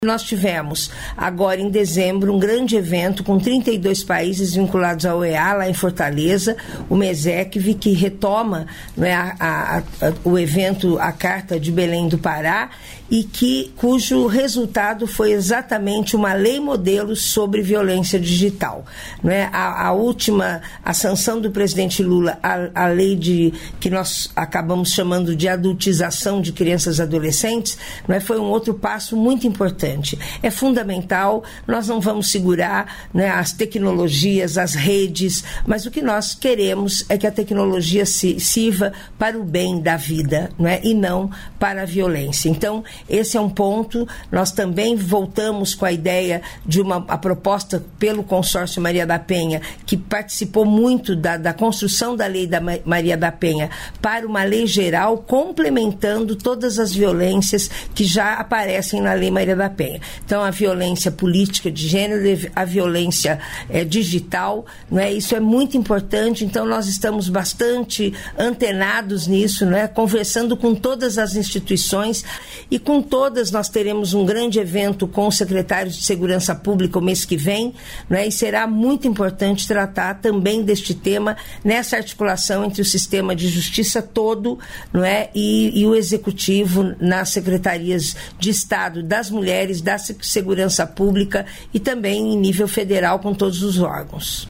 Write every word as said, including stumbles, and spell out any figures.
Nós tivemos, agora em dezembro, um grande evento com trinta e dois países vinculados à O E A, lá em Fortaleza, o MESECV, que retoma, né, a, a, a, o evento, a Carta de Belém do Pará, e que, cujo resultado foi exatamente uma lei modelo sobre violência digital. Né? A, a última, a sanção do presidente Lula, a, a lei de, que nós acabamos chamando de adultização de crianças e adolescentes, né, foi um outro passo muito importante. É fundamental, nós não vamos segurar, né, as tecnologias, as redes, mas o que nós queremos é que a tecnologia se, sirva para o bem da vida, né, e não para a violência. Então, esse é um ponto. Nós também voltamos com a ideia de uma a proposta pelo consórcio Maria da Penha, que participou muito da, da construção da lei da Maria da Penha, para uma lei geral complementando todas as violências que já aparecem na lei Maria da Penha. Então, a violência política de gênero, a violência é, digital, não é? Isso é muito importante. Então, nós estamos bastante antenados nisso, não é? Conversando com todas as instituições, e com todas nós teremos um grande evento com os secretários de Segurança Pública o mês que vem, não é? E será muito importante tratar também deste tema nessa articulação entre o sistema de justiça todo, não é? e, e o executivo nas secretarias de Estado das mulheres, da segurança pública e também em nível federal com todos os órgãos.